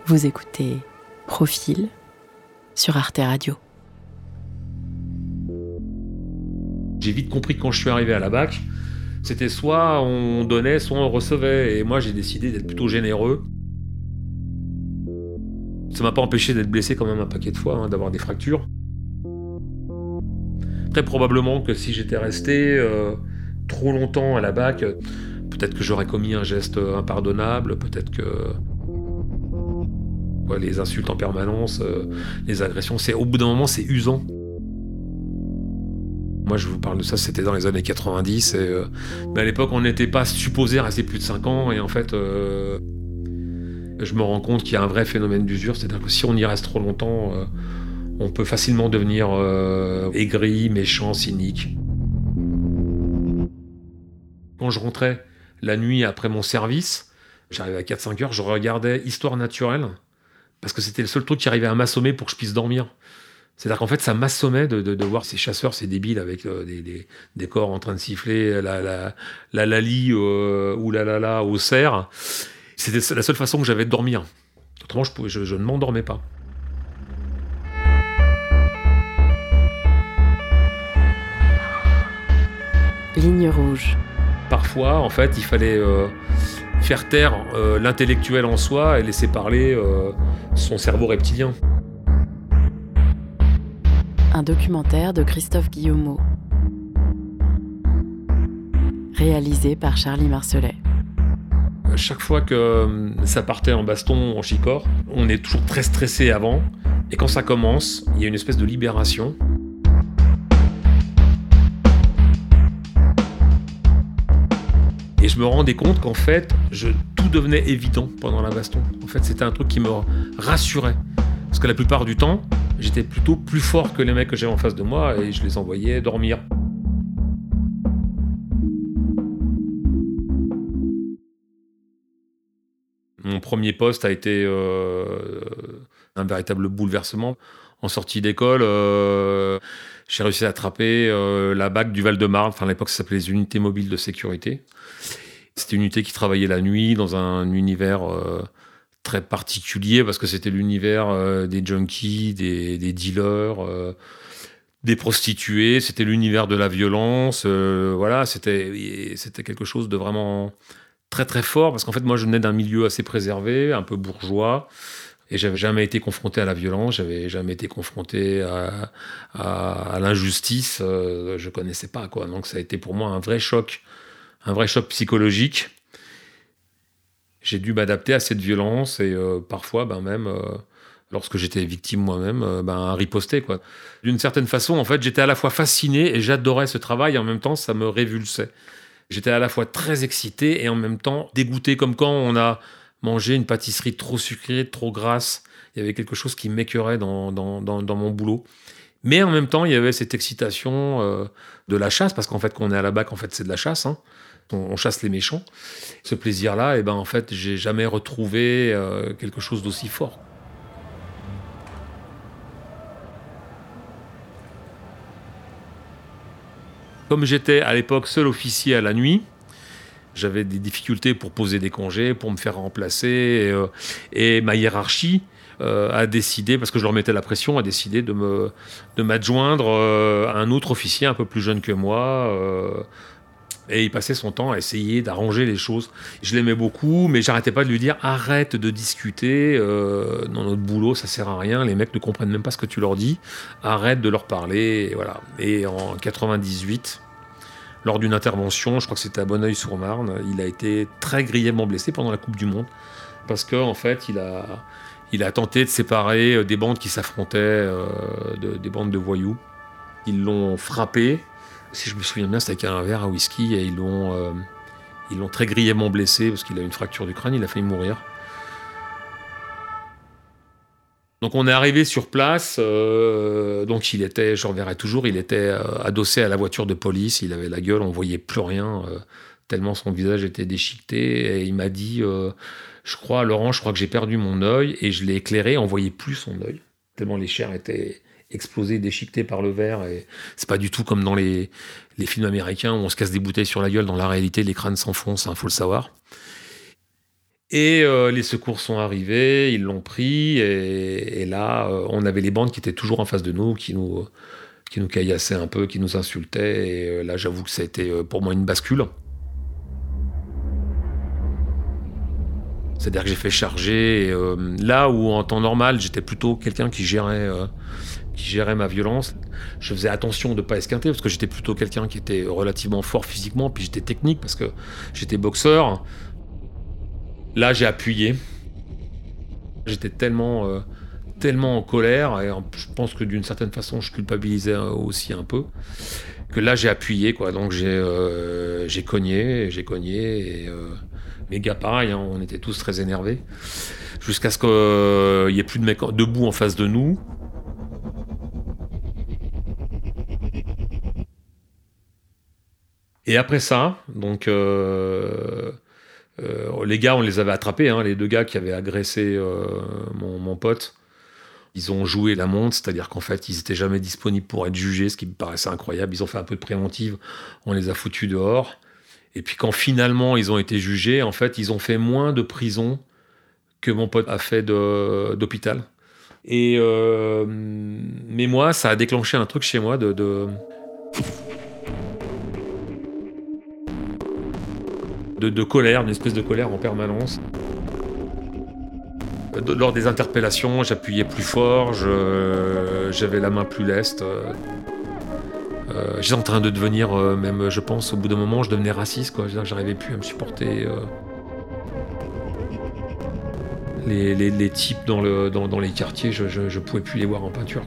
Vous écoutez Profil sur Arte Radio. J'ai vite compris que quand je suis arrivé à la BAC, c'était soit on donnait, soit on recevait. Et moi, j'ai décidé d'être plutôt généreux. Ça m'a pas empêché d'être blessé quand même un paquet de fois, d'avoir des fractures. Très probablement que si j'étais resté trop longtemps à la BAC, peut-être que j'aurais commis un geste impardonnable, peut-être que... les insultes en permanence, les agressions, au bout d'un moment, c'est usant. Moi, je vous parle de ça, c'était dans les années 90. Mais à l'époque, on n'était pas supposé rester plus de 5 ans. Et en fait, je me rends compte qu'il y a un vrai phénomène d'usure. C'est-à-dire que si on y reste trop longtemps, on peut facilement devenir aigri, méchant, cynique. Quand je rentrais la nuit après mon service, j'arrivais à 4-5 heures, je regardais Histoire naturelle. Parce que c'était le seul truc qui arrivait à m'assommer pour que je puisse dormir. C'est-à-dire qu'en fait, ça m'assommait de voir ces chasseurs, ces débiles avec des corps en train de siffler la lali ou la la au cerf. C'était la seule façon que j'avais de dormir. Autrement, je ne m'endormais pas. Ligne rouge. Parfois, en fait, il fallait faire taire l'intellectuel en soi et laisser parler son cerveau reptilien. Un documentaire de Christophe Guillemot. Réalisé par Charlie Marcelet. Chaque fois que ça partait en baston, en chicor, on est toujours très stressé avant. Et quand ça commence, il y a une espèce de libération. Et je me rendais compte qu'en fait, tout devenait évident pendant la baston. En fait, c'était un truc qui me rassurait. Parce que la plupart du temps, j'étais plutôt plus fort que les mecs que j'avais en face de moi et je les envoyais dormir. Mon premier poste a été un véritable bouleversement. En sortie d'école, j'ai réussi à attraper la BAC du Val-de-Marne. Enfin, à l'époque, ça s'appelait les unités mobiles de sécurité. C'était une unité qui travaillait la nuit dans un univers très particulier parce que c'était l'univers des junkies, des dealers, des prostituées. C'était l'univers de la violence. Voilà, c'était quelque chose de vraiment très très fort parce qu'en fait, moi, je venais d'un milieu assez préservé, un peu bourgeois. Et j'avais jamais été confronté à la violence, j'avais jamais été confronté à l'injustice, je connaissais pas, quoi. Donc ça a été pour moi un vrai choc psychologique. J'ai dû m'adapter à cette violence et parfois, même lorsque j'étais victime moi-même, riposter, quoi. D'une certaine façon, en fait, j'étais à la fois fasciné et j'adorais ce travail, et en même temps, ça me révulsait. J'étais à la fois très excité et en même temps dégoûté, comme quand on a mangé une pâtisserie trop sucrée, trop grasse. Il y avait quelque chose qui m'écœurait dans mon boulot. Mais en même temps, il y avait cette excitation de la chasse, parce qu'en fait, quand on est à la BAC, en fait, c'est de la chasse. On chasse les méchants. Ce plaisir-là, en fait, j'ai jamais retrouvé quelque chose d'aussi fort. Comme j'étais à l'époque seul officier à la nuit, j'avais des difficultés pour poser des congés, pour me faire remplacer. Et ma hiérarchie a décidé, parce que je leur mettais la pression, a décidé de m'adjoindre à un autre officier un peu plus jeune que moi. Et il passait son temps à essayer d'arranger les choses. Je l'aimais beaucoup, mais j'arrêtais pas de lui dire « Arrête de discuter, dans notre boulot, ça sert à rien, les mecs ne comprennent même pas ce que tu leur dis. Arrête de leur parler. » Et voilà. Et en 98... lors d'une intervention, je crois que c'était à Bonneuil-sur-Marne, il a été très grièvement blessé pendant la Coupe du Monde. Parce qu'en fait, il a tenté de séparer des bandes qui s'affrontaient, des bandes de voyous. Ils l'ont frappé. Si je me souviens bien, c'était avec un verre à whisky et ils l'ont très grièvement blessé parce qu'il a une fracture du crâne, il a failli mourir. Donc on est arrivé sur place, donc il était, je reverrai toujours, il était adossé à la voiture de police, il avait la gueule, on voyait plus rien, tellement son visage était déchiqueté, et il m'a dit, Laurent, je crois que j'ai perdu mon œil, et je l'ai éclairé, on voyait plus son œil, tellement les chairs étaient explosées, déchiquetées par le verre, et c'est pas du tout comme dans les films américains où on se casse des bouteilles sur la gueule, dans la réalité les crânes s'enfoncent, faut le savoir. Et les secours sont arrivés, ils l'ont pris, et là, on avait les bandes qui étaient toujours en face de nous, qui nous caillassaient un peu, qui nous insultaient. Et là, j'avoue que ça a été pour moi une bascule. C'est-à-dire que j'ai fait charger. Et, là où en temps normal, j'étais plutôt quelqu'un qui gérait ma violence. Je faisais attention de ne pas esquinter parce que j'étais plutôt quelqu'un qui était relativement fort physiquement, puis j'étais technique parce que j'étais boxeur. Là, j'ai appuyé. J'étais tellement en colère, et je pense que d'une certaine façon, je culpabilisais aussi un peu, que là, j'ai appuyé, quoi. Donc, j'ai cogné, et mes gars, pareil, hein, on était tous très énervés, jusqu'à ce qu'il n'y ait plus de mecs debout en face de nous. Et après ça, donc... les gars, on les avait attrapés, hein, les 2 gars qui avaient agressé mon pote. Ils ont joué la montre, c'est-à-dire qu'en fait, ils n'étaient jamais disponibles pour être jugés, ce qui me paraissait incroyable. Ils ont fait un peu de préventive, on les a foutus dehors. Et puis quand finalement ils ont été jugés, en fait, ils ont fait moins de prison que mon pote a fait d'hôpital. Et mais moi, ça a déclenché un truc chez moi de colère, une espèce de colère en permanence. Lors des interpellations, j'appuyais plus fort, j'avais la main plus leste. J'étais en train de devenir, même je pense, au bout d'un moment, je devenais raciste, quoi. J'arrivais plus à me supporter. Les types dans les quartiers, je pouvais plus les voir en peinture.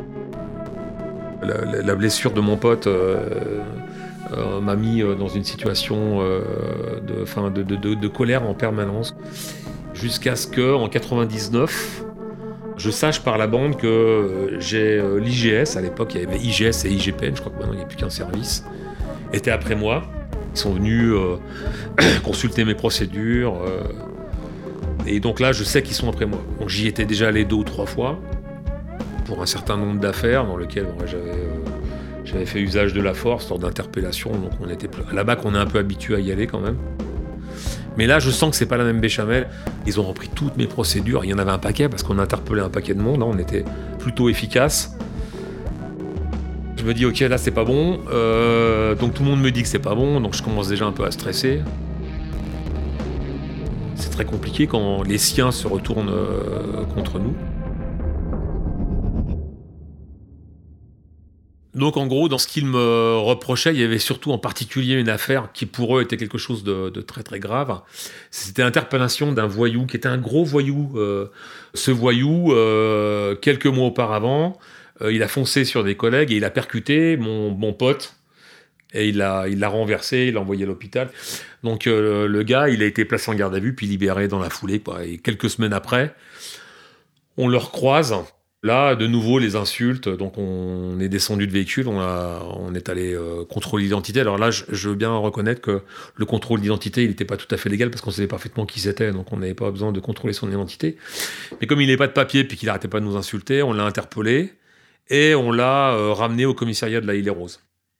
La blessure de mon pote m'a mis dans une situation de colère en permanence. Jusqu'à ce qu'en 99, je sache par la bande que j'ai l'IGS, à l'époque il y avait IGS et IGPN, je crois que maintenant il n'y a plus qu'un service, étaient après moi. Ils sont venus consulter mes procédures. Et donc là, je sais qu'ils sont après moi. Donc j'y étais déjà allé 2 ou 3 fois pour un certain nombre d'affaires dans lesquelles j'avais fait usage de la force lors d'interpellations. Donc on était à la BAC, on est un peu habitué à y aller quand même. Mais là, je sens que c'est pas la même béchamel. Ils ont repris toutes mes procédures. Il y en avait un paquet parce qu'on interpellait un paquet de monde. Hein, on était plutôt efficace. Je me dis, ok, là, c'est pas bon. Donc tout le monde me dit que c'est pas bon. Donc je commence déjà un peu à stresser. C'est très compliqué quand les siens se retournent contre nous. Donc en gros, dans ce qu'ils me reprochaient, il y avait surtout en particulier une affaire qui pour eux était quelque chose de très très grave. C'était l'interpellation d'un voyou qui était un gros voyou. Ce voyou, quelques mois auparavant, il a foncé sur des collègues et il a percuté mon pote. Et il l'a renversé, il l'a envoyé à l'hôpital. Donc le gars, il a été placé en garde à vue puis libéré dans la foulée, quoi. Et quelques semaines après, on le recroise. Là, de nouveau, les insultes. Donc, on est descendu de véhicule, on est allé contrôler l'identité. Alors là, je veux bien reconnaître que le contrôle d'identité, il n'était pas tout à fait légal parce qu'on savait parfaitement qui c'était. Donc, on n'avait pas besoin de contrôler son identité. Mais comme il n'avait pas de papier puis qu'il n'arrêtait pas de nous insulter, on l'a interpellé et on l'a ramené au commissariat de la Île-et-Rose.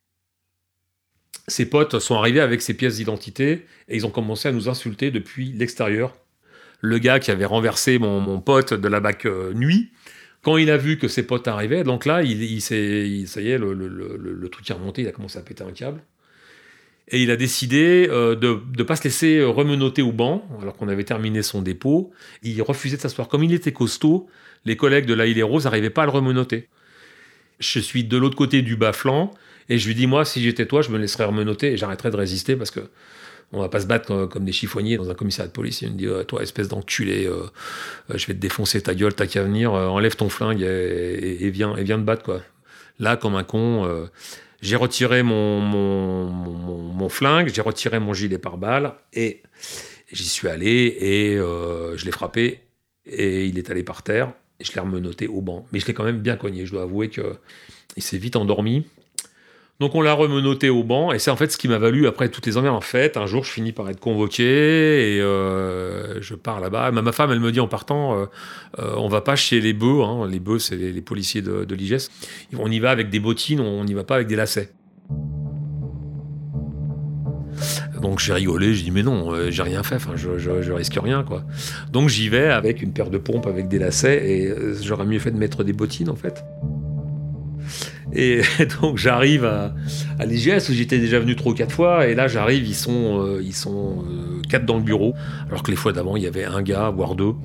Ses potes sont arrivés avec ses pièces d'identité et ils ont commencé à nous insulter depuis l'extérieur. Le gars qui avait renversé mon pote de la BAC nuit, quand il a vu que ses potes arrivaient, donc là, ça y est, le truc est remonté, il a commencé à péter un câble. Et il a décidé de ne pas se laisser remenoter au banc, alors qu'on avait terminé son dépôt. Il refusait de s'asseoir. Comme il était costaud, les collègues de la Île-et-Rose n'arrivaient pas à le remenoter. Je suis de l'autre côté du bas-flanc, et je lui dis, moi, si j'étais toi, je me laisserais remenoter et j'arrêterais de résister parce que on va pas se battre comme des chiffonniers dans un commissariat de police. Il me dit, toi, espèce d'enculé, je vais te défoncer ta gueule, t'as qu'à venir, enlève ton flingue et viens te battre, quoi. Là, comme un con, j'ai retiré mon flingue, j'ai retiré mon gilet pare-balles et j'y suis allé et je l'ai frappé et il est allé par terre et je l'ai remenoté au banc. Mais je l'ai quand même bien cogné, je dois avouer qu'il s'est vite endormi. Donc on l'a remenoté au banc, et c'est en fait ce qui m'a valu, après toutes les emmerdes, en fait, un jour je finis par être convoqué, et je pars là-bas. Ma femme, elle me dit en partant, on va pas chez les bœufs, hein. Les bœufs, c'est les policiers de l'IGS. On y va avec des bottines, on n'y va pas avec des lacets. Donc j'ai rigolé, j'ai dit mais non, j'ai rien fait, enfin je risque rien quoi. Donc j'y vais avec une paire de pompes avec des lacets et j'aurais mieux fait de mettre des bottines en fait. Et donc j'arrive à l'IGS où j'étais déjà venu 3 ou 4 fois et là j'arrive, ils sont 4 dans le bureau alors que les fois d'avant il y avait un gars voire 2.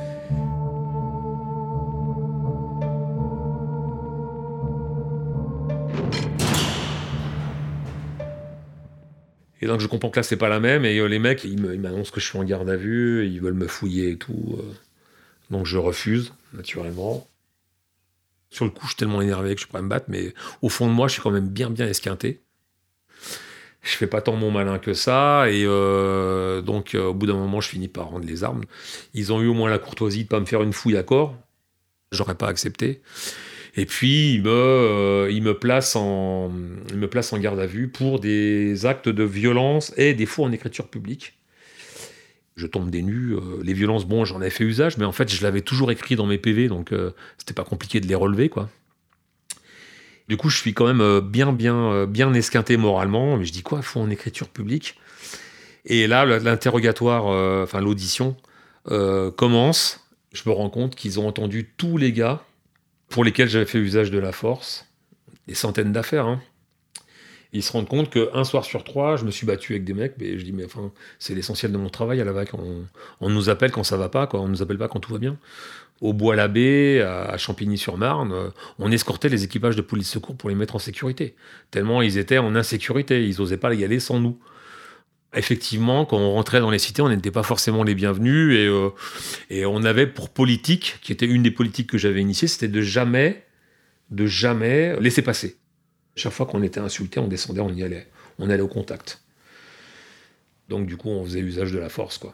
Et donc je comprends que là c'est pas la même et les mecs ils m'annoncent que je suis en garde à vue, ils veulent me fouiller et tout. Donc je refuse naturellement. Sur le coup je suis tellement énervé que je pourrais me battre, mais au fond de moi je suis quand même bien esquinté. Je fais pas tant mon malin que ça et donc au bout d'un moment je finis par rendre les armes. Ils ont eu au moins la courtoisie de pas me faire une fouille à corps. J'aurais pas accepté. Et puis il me place en garde à vue pour des actes de violence et des faux en écriture publique. Je tombe des nues. Les violences, bon, j'en avais fait usage, mais en fait, je l'avais toujours écrit dans mes PV, donc c'était pas compliqué de les relever, quoi. Du coup, je suis quand même bien esquinté moralement. Mais je dis quoi, faux en écriture publique. Et là, l'interrogatoire, enfin l'audition, commence. Je me rends compte qu'ils ont entendu tous les gars pour lesquels j'avais fait usage de la force, des centaines d'affaires. Hein. Ils se rendent compte qu'un soir sur 3, je me suis battu avec des mecs, mais je dis, mais enfin, c'est l'essentiel de mon travail à la VAC. On nous appelle quand ça va pas, quoi. On nous appelle pas quand tout va bien. Au Bois-l'Abbé, à Champigny-sur-Marne, on escortait les équipages de police secours pour les mettre en sécurité. Tellement ils étaient en insécurité, ils n'osaient pas y aller sans nous. Effectivement, quand on rentrait dans les cités, on n'était pas forcément les bienvenus et on avait pour politique, qui était une des politiques que j'avais initiées, c'était de jamais laisser passer. Chaque fois qu'on était insulté, on descendait, on y allait. On allait au contact. Donc du coup, on faisait usage de la force, quoi.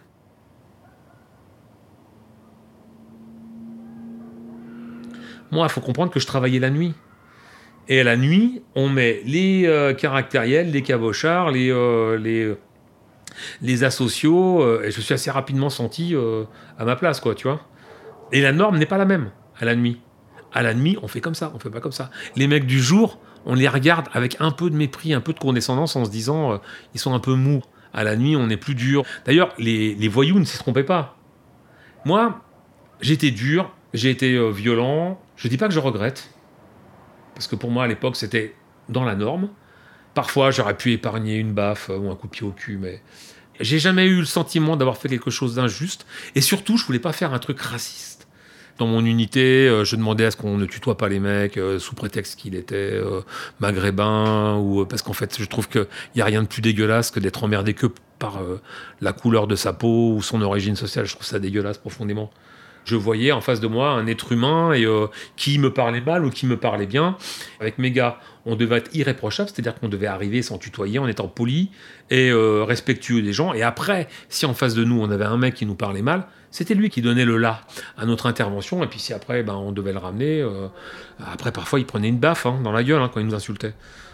Moi, il faut comprendre que je travaillais la nuit. Et à la nuit, on met les caractériels, les cabochards, les asociaux, et je me suis assez rapidement senti à ma place, quoi, tu vois. Et la norme n'est pas la même à la nuit. À la nuit, on fait comme ça, on fait pas comme ça. Les mecs du jour, on les regarde avec un peu de mépris, un peu de condescendance, en se disant ils sont un peu mous. À la nuit, on est plus dur. D'ailleurs, les voyous ne s'y trompaient pas. Moi, j'étais dur, j'ai été violent. Je dis pas que je regrette, parce que pour moi, à l'époque, c'était dans la norme. Parfois, j'aurais pu épargner une baffe ou un coup de pied au cul, mais j'ai jamais eu le sentiment d'avoir fait quelque chose d'injuste. Et surtout, je voulais pas faire un truc raciste. Dans mon unité, je demandais à ce qu'on ne tutoie pas les mecs sous prétexte qu'il était maghrébin ou parce qu'en fait, je trouve qu'il y a rien de plus dégueulasse que d'être emmerdé que par la couleur de sa peau ou son origine sociale. Je trouve ça dégueulasse profondément. Je voyais en face de moi un être humain et qui me parlait mal ou qui me parlait bien. Avec mes gars, on devait être irréprochable, c'est-à-dire qu'on devait arriver sans tutoyer, en étant poli et respectueux des gens. Et après, si en face de nous, on avait un mec qui nous parlait mal, c'était lui qui donnait le là à notre intervention. Et puis si après, on devait le ramener. Après, parfois, il prenait une baffe dans la gueule quand il nous insultait.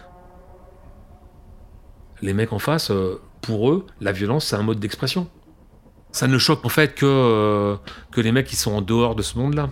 Les mecs en face, pour eux, la violence, c'est un mode d'expression. Ça ne choque en fait que les mecs qui sont en dehors de ce monde-là.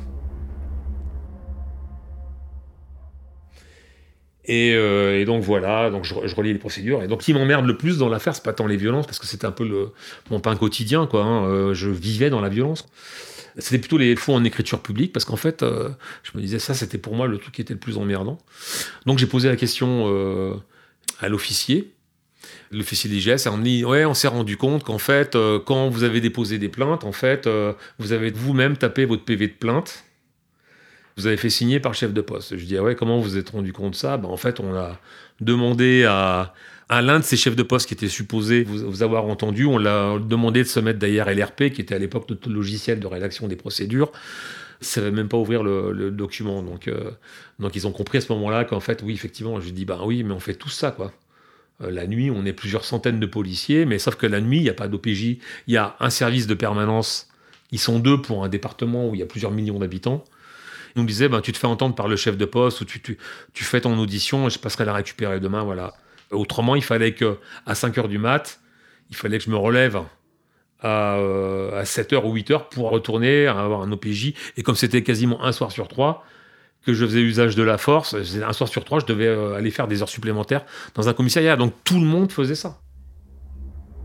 Et donc voilà, donc je relis les procédures. Et donc ce qui m'emmerde le plus dans l'affaire, c'est pas tant les violences, parce que c'était un peu mon pain quotidien, quoi. Hein. Je vivais dans la violence. C'était plutôt les faux en écriture publique, parce qu'en fait, je me disais ça, c'était pour moi le truc qui était le plus emmerdant. Donc j'ai posé la question à l'officier. L'officier d'IGS a dit ouais, on s'est rendu compte qu'en fait, quand vous avez déposé des plaintes, en fait, vous avez vous-même tapé votre PV de plainte. Vous avez fait signer par le chef de poste. Je dis ah ouais, comment vous vous êtes rendu compte de ça ? En fait, on a demandé à l'un de ces chefs de poste qui était supposé vous avoir entendu, on l'a demandé de se mettre derrière LRP, qui était à l'époque notre logiciel de rédaction des procédures. Il ne savait même pas ouvrir le document. Donc ils ont compris à ce moment-là qu'en fait, oui, effectivement, je dis oui, mais on fait tout ça, quoi. La nuit, on est plusieurs centaines de policiers, mais sauf que la nuit, il n'y a pas d'OPJ. Il y a un service de permanence. Ils sont 2 pour un département où il y a plusieurs millions d'habitants. Ils nous disaient, tu te fais entendre par le chef de poste ou tu fais ton audition et je passerai la récupérer demain, voilà. Autrement, il fallait qu'à 5h du mat, il fallait que je me relève à 7h ou 8h pour retourner avoir un OPJ. Et comme c'était quasiment un soir sur 3, que je faisais usage de la force, un soir sur 3, je devais aller faire des heures supplémentaires dans un commissariat. Donc tout le monde faisait ça.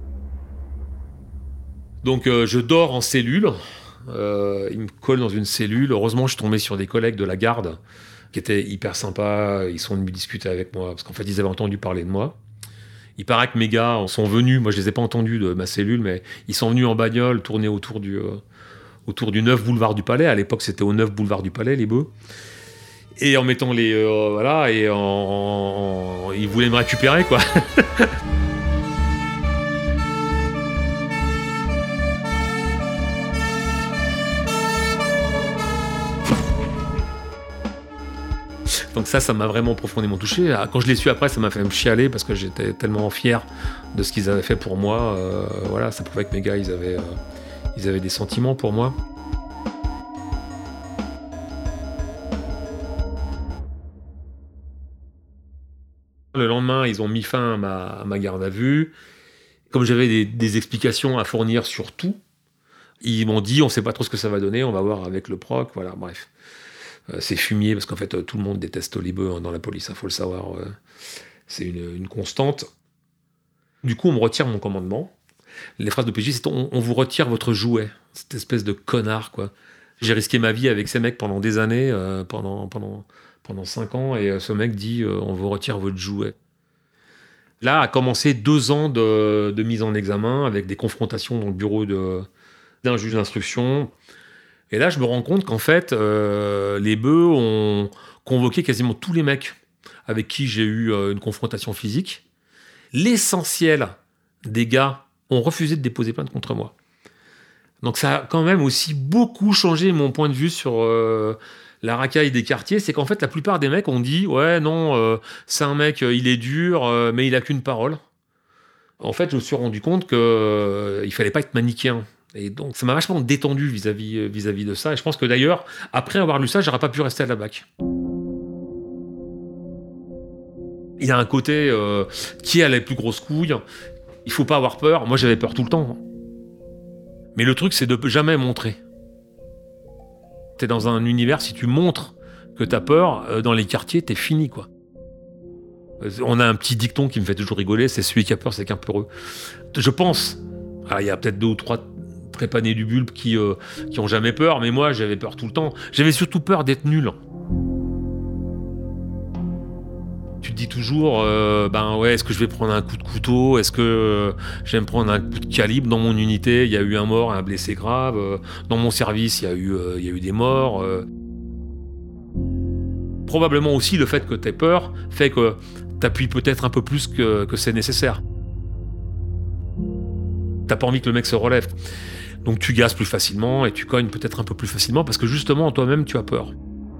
Donc je dors en cellule. Ils me collent dans une cellule. Heureusement, je suis tombé sur des collègues de la garde qui étaient hyper sympas. Ils sont venus discuter avec moi parce qu'en fait, ils avaient entendu parler de moi. Il paraît que mes gars sont venus. Moi, je les ai pas entendus de ma cellule, mais ils sont venus en bagnole tourner autour du 9 boulevard du Palais. À l'époque, c'était au 9 boulevard du Palais, les bœufs. Et en mettant les voilà, et ils voulaient me récupérer, quoi. Donc ça m'a vraiment profondément touché. Quand je l'ai su après, ça m'a fait me chialer parce que j'étais tellement fier de ce qu'ils avaient fait pour moi. Voilà, ça prouvait que mes gars, ils avaient des sentiments pour moi. Le lendemain, ils ont mis fin à ma garde à vue. Comme j'avais des explications à fournir sur tout, ils m'ont dit, on ne sait pas trop ce que ça va donner, on va voir avec le proc, voilà, bref. C'est fumier, parce qu'en fait, tout le monde déteste les bœufs dans la police, il faut le savoir. C'est une constante. Du coup, on me retire mon commandement. Les phrases de PJ, c'est on vous retire votre jouet. Cette espèce de connard, quoi. J'ai risqué ma vie avec ces mecs pendant des années, pendant 5 ans, et ce mec dit on vous retire votre jouet. Là a commencé 2 ans de mise en examen avec des confrontations dans le bureau d'un juge d'instruction. Et là, je me rends compte qu'en fait, les bœufs ont convoqué quasiment tous les mecs avec qui j'ai eu une confrontation physique. L'essentiel des gars ont refusé de déposer plainte contre moi. Donc ça a quand même aussi beaucoup changé mon point de vue sur la racaille des quartiers. C'est qu'en fait, la plupart des mecs ont dit « Ouais, non, c'est un mec, il est dur, mais il a qu'une parole. » En fait, je me suis rendu compte qu'il fallait pas être manichéen. Et donc, ça m'a vachement détendu vis-à-vis de ça. Et je pense que d'ailleurs, après avoir lu ça, j'aurais pas pu rester à la BAC. Il y a un côté qui a les plus grosses couilles. Il faut pas avoir peur. Moi, j'avais peur tout le temps. Mais le truc, c'est de jamais montrer. T'es dans un univers, si tu montres que t'as peur, dans les quartiers, t'es fini, quoi. On a un petit dicton qui me fait toujours rigoler, c'est celui qui a peur, c'est qu'un peureux. Je pense. Il y a peut-être 2 ou 3 trépanés du bulbe qui ont jamais peur, mais moi, j'avais peur tout le temps. J'avais surtout peur d'être nul. Tu te dis toujours, est-ce que je vais prendre un coup de couteau ? Est-ce que je vais me prendre un coup de calibre ? Dans mon unité, il y a eu un mort, un blessé grave. Dans mon service, il y a eu des morts. Probablement aussi, le fait que tu aies peur fait que tu appuies peut-être un peu plus que c'est nécessaire. T'as pas envie que le mec se relève. Donc tu gazes plus facilement et tu cognes peut-être un peu plus facilement parce que justement, toi-même, tu as peur.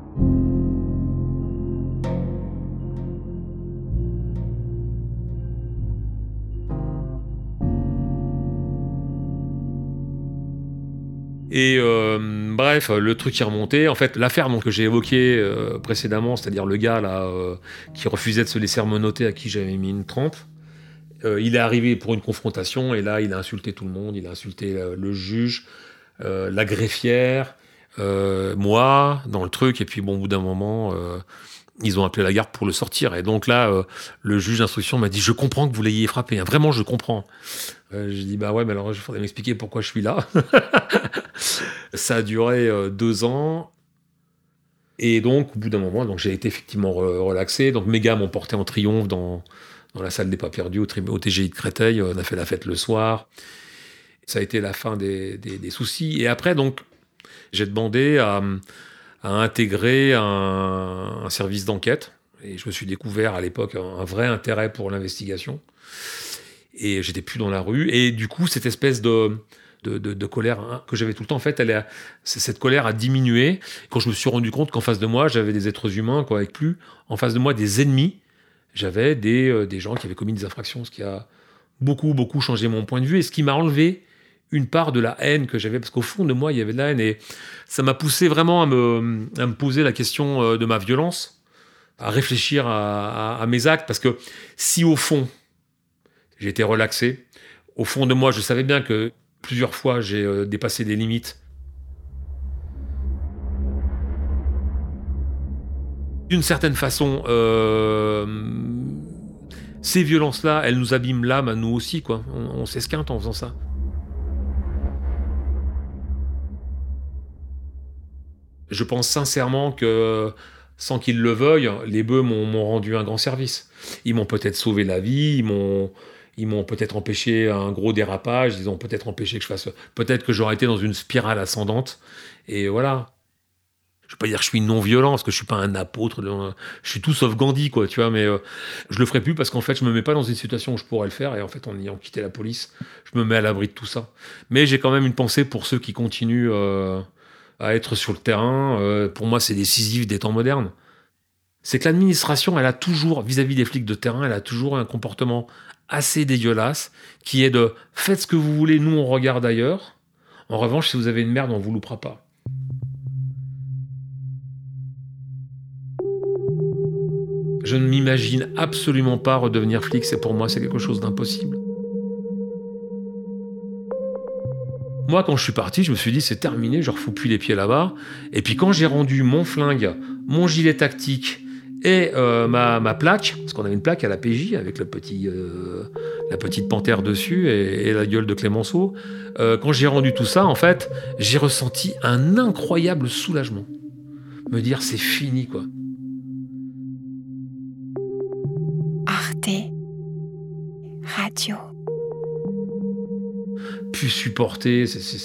Et bref, le truc qui est remonté, en fait, l'affaire que j'ai évoquée précédemment, c'est-à-dire le gars là qui refusait de se laisser menotter, à qui j'avais mis une trempe, il est arrivé pour une confrontation et là, il a insulté tout le monde, il a insulté le juge, la greffière, moi, dans le truc, et puis bon, au bout d'un moment, ils ont appelé la garde pour le sortir. Et donc là, le juge d'instruction m'a dit « Je comprends que vous l'ayez frappé, hein, vraiment, je comprends. » J'ai dit « Bah ouais, mais alors il faudrait m'expliquer pourquoi je suis là. » Ça a duré 2 ans. Et donc, au bout d'un moment, donc, j'ai été effectivement relaxé. Donc mes gars m'ont porté en triomphe dans la salle des pas perdus, au TGI de Créteil. On a fait la fête le soir. Ça a été la fin des soucis. Et après, donc, j'ai demandé à intégrer un service d'enquête. Et je me suis découvert à l'époque un vrai intérêt pour l'investigation. Et j'étais plus dans la rue. Et du coup, cette espèce de colère que j'avais tout le temps, en fait, cette colère a diminué. Quand je me suis rendu compte qu'en face de moi, j'avais des êtres humains, quoi, avec plus en face de moi des ennemis. J'avais des gens qui avaient commis des infractions, ce qui a beaucoup, beaucoup changé mon point de vue et ce qui m'a enlevé une part de la haine que j'avais, parce qu'au fond de moi, il y avait de la haine, et ça m'a poussé vraiment à me poser la question de ma violence, à réfléchir à mes actes, parce que si au fond, j'étais relaxé, au fond de moi, je savais bien que plusieurs fois, j'ai dépassé des limites. D'une certaine façon, ces violences-là, elles nous abîment l'âme à nous aussi, quoi. On s'esquinte en faisant ça. Je pense sincèrement que, sans qu'ils le veuillent, les bœufs m'ont rendu un grand service. Ils m'ont peut-être sauvé la vie, ils m'ont peut-être empêché un gros dérapage, ils ont peut-être empêché que je fasse... Peut-être que j'aurais été dans une spirale ascendante, et voilà. Je vais pas dire que je suis non-violent, parce que je suis pas un apôtre, je suis tout sauf Gandhi, quoi, tu vois, mais je le ferai plus parce qu'en fait, je me mets pas dans une situation où je pourrais le faire, et en fait, en ayant quitté la police, je me mets à l'abri de tout ça. Mais j'ai quand même une pensée pour ceux qui continuent à être sur le terrain. Pour moi, c'est décisif des temps modernes. C'est que l'administration, elle a toujours, vis-à-vis des flics de terrain, elle a toujours un comportement assez dégueulasse, qui est de « faites ce que vous voulez, nous on regarde ailleurs. En revanche, si vous avez une merde, on vous loupera pas ». Je ne m'imagine absolument pas redevenir flic, pour moi, c'est quelque chose d'impossible. Moi, quand je suis parti, je me suis dit, c'est terminé, je ne refous plus les pieds là-bas. Et puis quand j'ai rendu mon flingue, mon gilet tactique et ma plaque, parce qu'on avait une plaque à la PJ avec la petite panthère dessus et la gueule de Clémenceau, quand j'ai rendu tout ça, en fait, j'ai ressenti un incroyable soulagement. Me dire, c'est fini, quoi. Arte Radio. Pu supporter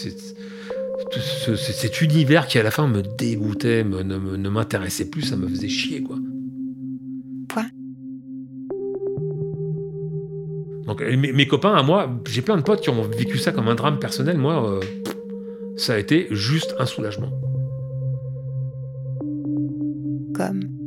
cet univers qui à la fin me dégoûtait, ne m'intéressait plus, ça me faisait chier, quoi. Point. Donc mes copains à moi, j'ai plein de potes qui ont vécu ça comme un drame personnel. Moi, ça a été juste un soulagement. Comme